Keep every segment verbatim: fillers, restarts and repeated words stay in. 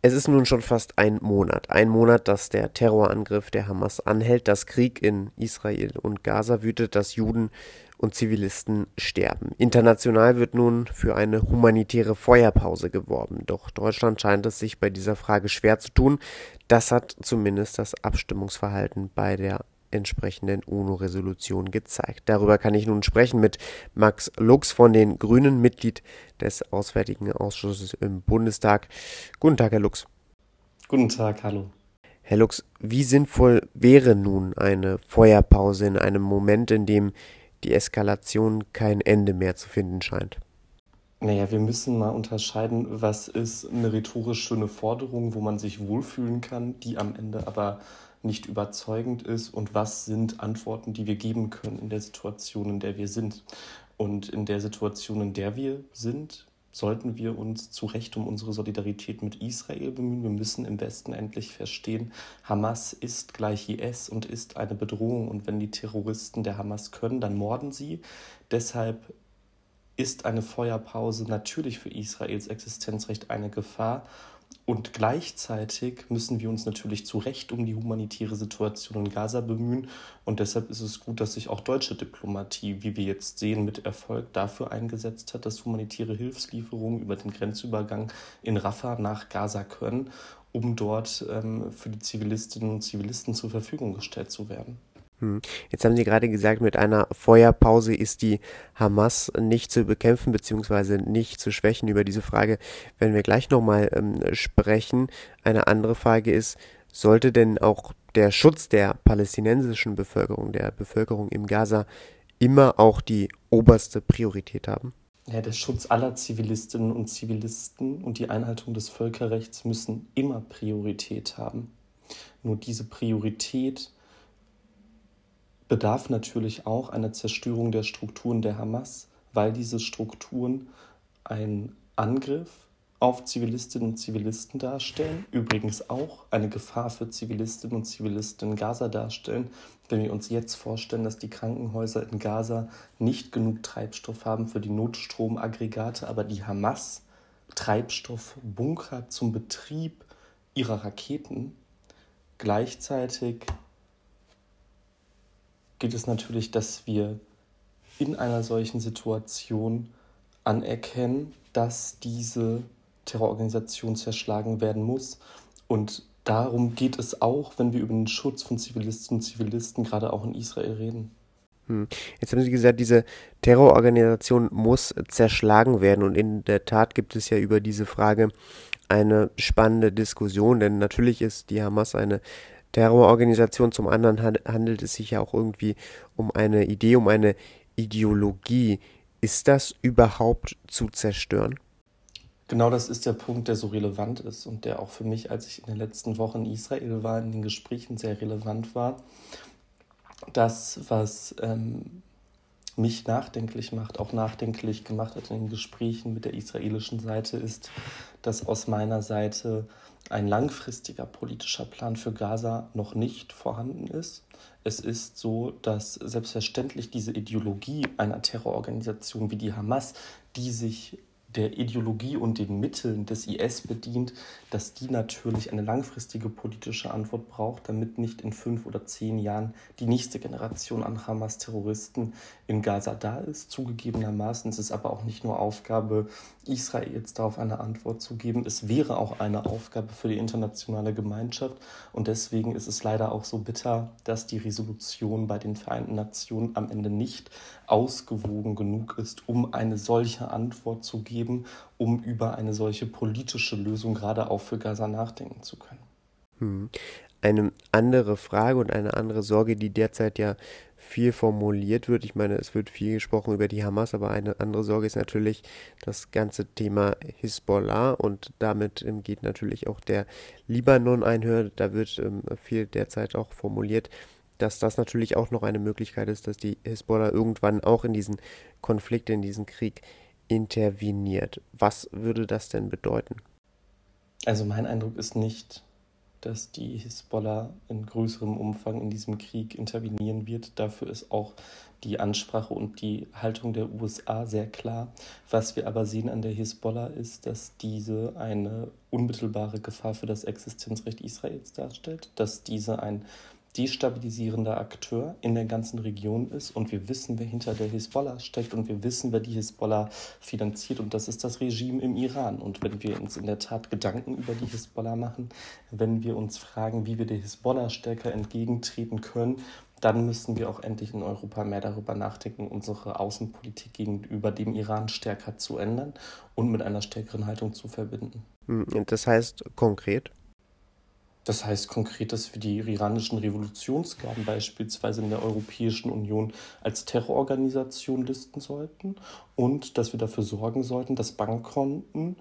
Es ist nun schon fast ein Monat. Ein Monat, dass der Terrorangriff der Hamas anhält, dass Krieg in Israel und Gaza wütet, dass Juden und Zivilisten sterben. International wird nun für eine humanitäre Feuerpause geworben. Doch Deutschland scheint es sich bei dieser Frage schwer zu tun. Das hat zumindest das Abstimmungsverhalten bei der entsprechenden UNO-Resolution gezeigt. Darüber kann ich nun sprechen mit Max Lux von den Grünen, Mitglied des Auswärtigen Ausschusses im Bundestag. Guten Tag, Herr Lux. Guten Tag, hallo. Herr Lux, wie sinnvoll wäre nun eine Feuerpause in einem Moment, in dem die Eskalation kein Ende mehr zu finden scheint? Naja, wir müssen mal unterscheiden, was ist eine rhetorisch schöne Forderung, wo man sich wohlfühlen kann, die am Ende aber nicht überzeugend ist, und was sind Antworten, die wir geben können in der Situation, in der wir sind. Und in der Situation, in der wir sind, sollten wir uns zu Recht um unsere Solidarität mit Israel bemühen. Wir müssen im Westen endlich verstehen, Hamas ist gleich I S und ist eine Bedrohung. Und wenn die Terroristen der Hamas können, dann morden sie. Deshalb ist eine Feuerpause natürlich für Israels Existenzrecht eine Gefahr. Und gleichzeitig müssen wir uns natürlich zu Recht um die humanitäre Situation in Gaza bemühen. Und deshalb ist es gut, dass sich auch deutsche Diplomatie, wie wir jetzt sehen, mit Erfolg dafür eingesetzt hat, dass humanitäre Hilfslieferungen über den Grenzübergang in Rafah nach Gaza können, um dort ähm, für die Zivilistinnen und Zivilisten zur Verfügung gestellt zu werden. Jetzt haben Sie gerade gesagt, mit einer Feuerpause ist die Hamas nicht zu bekämpfen bzw. nicht zu schwächen. Über diese Frage werden wir gleich nochmal ähm, sprechen. Eine andere Frage ist, sollte denn auch der Schutz der palästinensischen Bevölkerung, der Bevölkerung im Gaza, immer auch die oberste Priorität haben? Ja, der Schutz aller Zivilistinnen und Zivilisten und die Einhaltung des Völkerrechts müssen immer Priorität haben. Nur diese Priorität bedarf natürlich auch einer Zerstörung der Strukturen der Hamas, weil diese Strukturen einen Angriff auf Zivilistinnen und Zivilisten darstellen, übrigens auch eine Gefahr für Zivilistinnen und Zivilisten in Gaza darstellen. Wenn wir uns jetzt vorstellen, dass die Krankenhäuser in Gaza nicht genug Treibstoff haben für die Notstromaggregate, aber die Hamas Treibstoff bunkert zum Betrieb ihrer Raketen, gleichzeitig geht es natürlich, dass wir in einer solchen Situation anerkennen, dass diese Terrororganisation zerschlagen werden muss. Und darum geht es auch, wenn wir über den Schutz von Zivilistinnen und Zivilisten gerade auch in Israel reden. Hm. Jetzt haben Sie gesagt, diese Terrororganisation muss zerschlagen werden. Und in der Tat gibt es ja über diese Frage eine spannende Diskussion, denn natürlich ist die Hamas eine Terrororganisation, zum anderen handelt es sich ja auch irgendwie um eine Idee, um eine Ideologie. Ist das überhaupt zu zerstören? Genau, das ist der Punkt, der so relevant ist und der auch für mich, als ich in den letzten Wochen in Israel war, in den Gesprächen sehr relevant war. Das, was ähm, mich nachdenklich macht, auch nachdenklich gemacht hat in den Gesprächen mit der israelischen Seite, ist, dass aus meiner Seite ein langfristiger politischer Plan für Gaza noch nicht vorhanden ist. Es ist so, dass selbstverständlich diese Ideologie einer Terrororganisation wie die Hamas, die sich der Ideologie und den Mitteln des I S bedient, dass die natürlich eine langfristige politische Antwort braucht, damit nicht in fünf oder zehn Jahren die nächste Generation an Hamas-Terroristen in Gaza da ist. Zugegebenermaßen ist es aber auch nicht nur Aufgabe Israels, darauf eine Antwort zu geben. Es wäre auch eine Aufgabe für die internationale Gemeinschaft. Und deswegen ist es leider auch so bitter, dass die Resolution bei den Vereinten Nationen am Ende nicht ausgewogen genug ist, um eine solche Antwort zu geben, um über eine solche politische Lösung gerade auch für Gaza nachdenken zu können. Hm. Eine andere Frage und eine andere Sorge, die derzeit ja viel formuliert wird. Ich meine, es wird viel gesprochen über die Hamas, aber eine andere Sorge ist natürlich das ganze Thema Hisbollah und damit ähm, geht natürlich auch der Libanon einher. Da wird ähm, viel derzeit auch formuliert, dass das natürlich auch noch eine Möglichkeit ist, dass die Hisbollah irgendwann auch in diesen Konflikt, in diesen Krieg interveniert. Was würde das denn bedeuten? Also mein Eindruck ist nicht, dass die Hisbollah in größerem Umfang in diesem Krieg intervenieren wird. Dafür ist auch die Ansprache und die Haltung der U S A sehr klar. Was wir aber sehen an der Hisbollah ist, dass diese eine unmittelbare Gefahr für das Existenzrecht Israels darstellt, dass diese ein destabilisierender Akteur in der ganzen Region ist und wir wissen, wer hinter der Hisbollah steckt und wir wissen, wer die Hisbollah finanziert und das ist das Regime im Iran. Und wenn wir uns in der Tat Gedanken über die Hisbollah machen, wenn wir uns fragen, wie wir der Hisbollah stärker entgegentreten können, dann müssen wir auch endlich in Europa mehr darüber nachdenken, unsere Außenpolitik gegenüber dem Iran stärker zu ändern und mit einer stärkeren Haltung zu verbinden. Das heißt konkret? Das heißt konkret, dass wir die iranischen Revolutionsgarden beispielsweise in der Europäischen Union als Terrororganisation listen sollten und dass wir dafür sorgen sollten, dass Bankkonten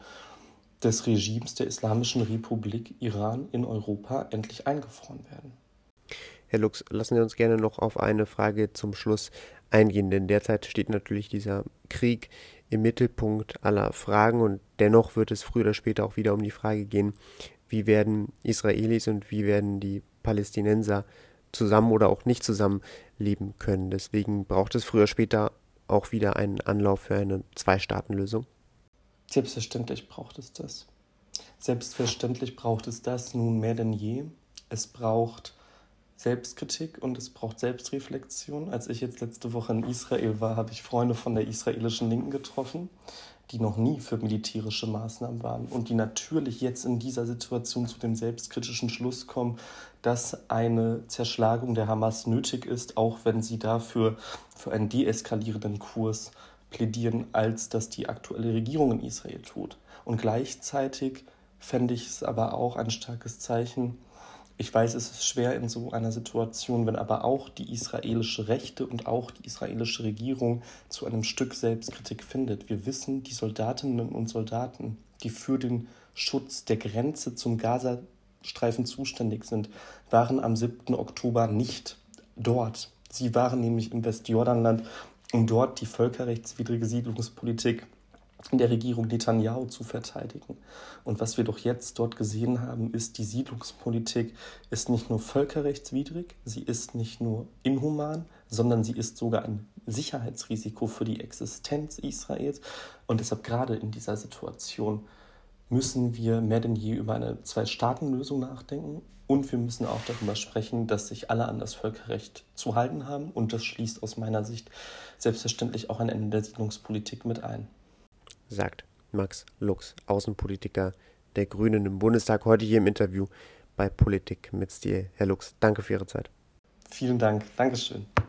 des Regimes der Islamischen Republik Iran in Europa endlich eingefroren werden. Herr Lux, lassen Sie uns gerne noch auf eine Frage zum Schluss eingehen, denn derzeit steht natürlich dieser Krieg im Mittelpunkt aller Fragen und dennoch wird es früher oder später auch wieder um die Frage gehen, wie werden Israelis und wie werden die Palästinenser zusammen oder auch nicht zusammen leben können. Deswegen braucht es früher oder später auch wieder einen Anlauf für eine Zwei-Staaten-Lösung. Selbstverständlich braucht es das. Selbstverständlich braucht es das nun mehr denn je. Es braucht Selbstkritik und es braucht Selbstreflexion. Als ich jetzt letzte Woche in Israel war, habe ich Freunde von der israelischen Linken getroffen, die noch nie für militärische Maßnahmen waren und die natürlich jetzt in dieser Situation zu dem selbstkritischen Schluss kommen, dass eine Zerschlagung der Hamas nötig ist, auch wenn sie dafür für einen deeskalierenden Kurs plädieren, als das die aktuelle Regierung in Israel tut. Und gleichzeitig fände ich es aber auch ein starkes Zeichen. Ich weiß, es ist schwer in so einer Situation, wenn aber auch die israelische Rechte und auch die israelische Regierung zu einem Stück Selbstkritik findet. Wir wissen, die Soldatinnen und Soldaten, die für den Schutz der Grenze zum Gazastreifen zuständig sind, waren am siebten Oktober nicht dort. Sie waren nämlich im Westjordanland, um dort die völkerrechtswidrige Siedlungspolitik in der Regierung Netanyahu zu verteidigen. Und was wir doch jetzt dort gesehen haben, ist, die Siedlungspolitik ist nicht nur völkerrechtswidrig, sie ist nicht nur inhuman, sondern sie ist sogar ein Sicherheitsrisiko für die Existenz Israels. Und deshalb gerade in dieser Situation müssen wir mehr denn je über eine Zwei-Staaten-Lösung nachdenken. Und wir müssen auch darüber sprechen, dass sich alle an das Völkerrecht zu halten haben. Und das schließt aus meiner Sicht selbstverständlich auch ein Ende der Siedlungspolitik mit ein. Sagt Max Lux, Außenpolitiker der Grünen im Bundestag, heute hier im Interview bei Politik mit Stil. Herr Lux, danke für Ihre Zeit. Vielen Dank. Dankeschön.